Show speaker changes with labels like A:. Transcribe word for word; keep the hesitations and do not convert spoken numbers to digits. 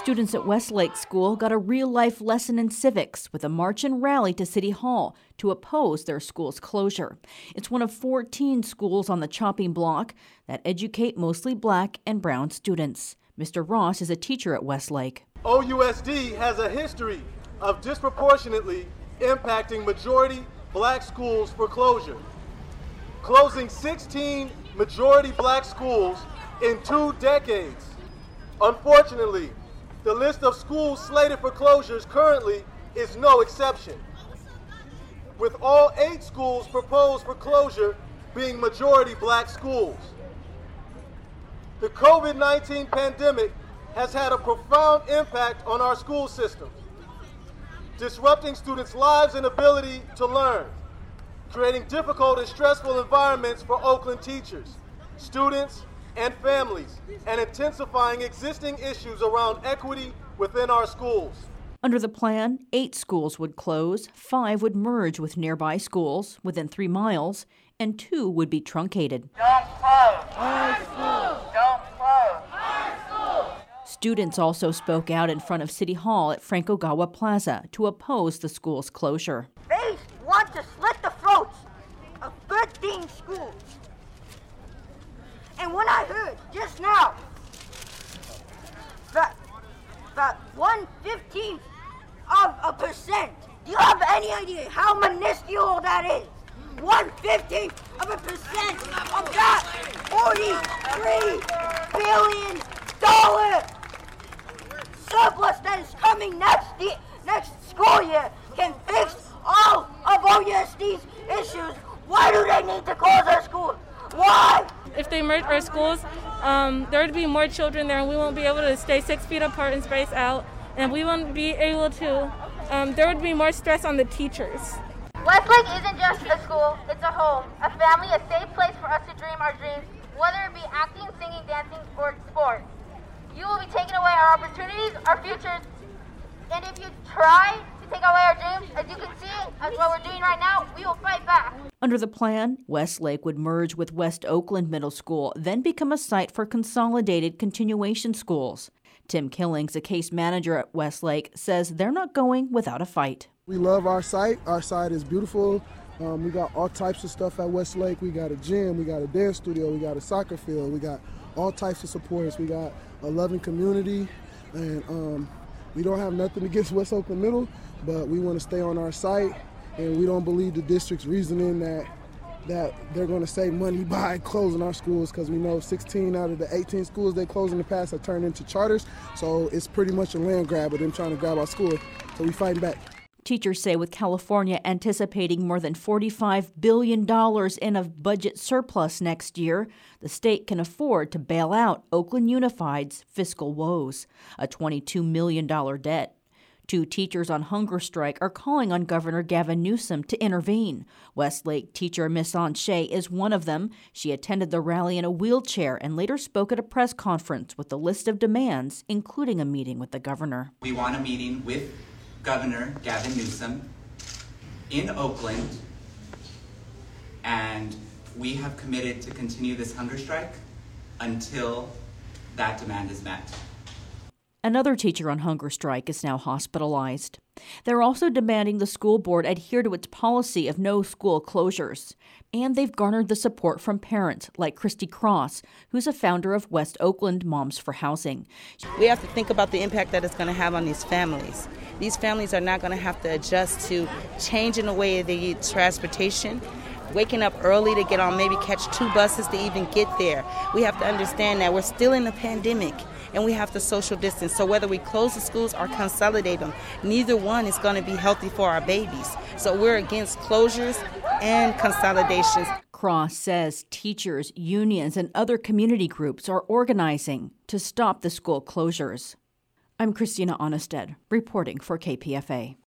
A: Students at Westlake School got a real-life lesson in civics with a march and rally to City Hall to oppose their school's closure. It's one of fourteen schools on the chopping block that educate mostly black and brown students. Mister Ross is a teacher at Westlake.
B: O U S D has a history of disproportionately impacting majority black schools for closure, closing sixteen majority black schools in two decades. Unfortunately, the list of schools slated for closures currently is no exception, with all eight schools proposed for closure being majority black schools. The COVID nineteen pandemic has had a profound impact on our school system, disrupting students' lives and ability to learn, creating difficult and stressful environments for Oakland teachers, students, and families, and intensifying existing issues around equity within our schools.
A: Under the plan, eight schools would close, five would merge with nearby schools within three miles, and two would be truncated.
C: Don't close! Our school! Don't close! Our school!
A: Students also spoke out in front of City Hall at Frank Ogawa Plaza to oppose the school's closure.
D: They want to slit the throats of thirteen schools. And when I heard just now that that one fifteenth of a percent, do you have any idea how minuscule that is? One fifteenth of a percent of that forty-three billion dollar surplus that is coming next year, next school year can fix all of O U S D's issues. Why do they need to close our schools? Why?
E: If they merge our schools, um, there would be more children there, and we won't be able to stay six feet apart and space out, and we won't be able to, um, there would be more stress on the teachers.
F: Westlake isn't just a school, it's a home, a family, a safe place for us to dream our dreams, whether it be acting, singing, dancing, or sport. You will be taking away our opportunities, our futures, and if you try to take away our dreams, as you can see, as what we're doing right now, we will fight back.
A: Under the plan, Westlake would merge with West Oakland Middle School, then become a site for consolidated continuation schools. Tim Killings, a case manager at Westlake, says they're not going without a fight.
G: We love our site. Our site is beautiful. Um, we got all types of stuff at Westlake. We got a gym, we got a dance studio, we got a soccer field, we got all types of supports. We got a loving community, and um, we don't have nothing against West Oakland Middle, but we want to stay on our site, and we don't believe the district's reasoning that that they're going to save money by closing our schools, because we know sixteen out of the eighteen schools they closed in the past have turned into charters, so it's pretty much a land grab of them trying to grab our school, so we fighting back.
A: Teachers say with California anticipating more than forty-five billion dollars in a budget surplus next year, the state can afford to bail out Oakland Unified's fiscal woes, a twenty-two million dollars debt. Two teachers on hunger strike are calling on Governor Gavin Newsom to intervene. Westlake teacher Miss Shea is one of them. She attended the rally in a wheelchair and later spoke at a press conference with a list of demands, including a meeting with the governor.
H: We want a meeting with Governor Gavin Newsom in Oakland, and we have committed to continue this hunger strike until that demand is met.
A: Another teacher on hunger strike is now hospitalized. They're also demanding the school board adhere to its policy of no school closures. And they've garnered the support from parents like Christy Cross, who's a founder of West Oakland Moms for Housing.
I: We have to think about the impact that it's going to have on these families. These families are not going to have to adjust to changing the way they eat transportation, waking up early to get on, maybe catch two buses to even get there. We have to understand that we're still in a pandemic, and we have to social distance. So whether we close the schools or consolidate them, neither one is going to be healthy for our babies. So we're against closures and consolidations.
A: Cross says teachers, unions, and other community groups are organizing to stop the school closures. I'm Christina Onnested, reporting for K P F A.